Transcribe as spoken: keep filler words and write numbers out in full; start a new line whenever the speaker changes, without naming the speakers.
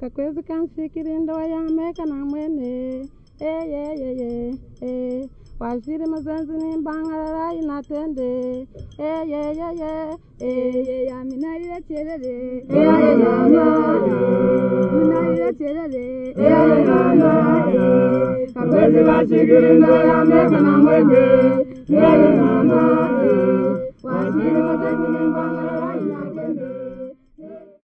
kakwezi kansikiri ndoa ya meka na mwene eh eh eh eh eh washiri mazenzi ni mbangara inatende eh eh eh eh eh ya minari cherere eh ya ya minari cherere eh ya ya kakwezi kansikiri ndoa ya meka na mwene eh ya ya washiri mazenzi ni mbangara inatende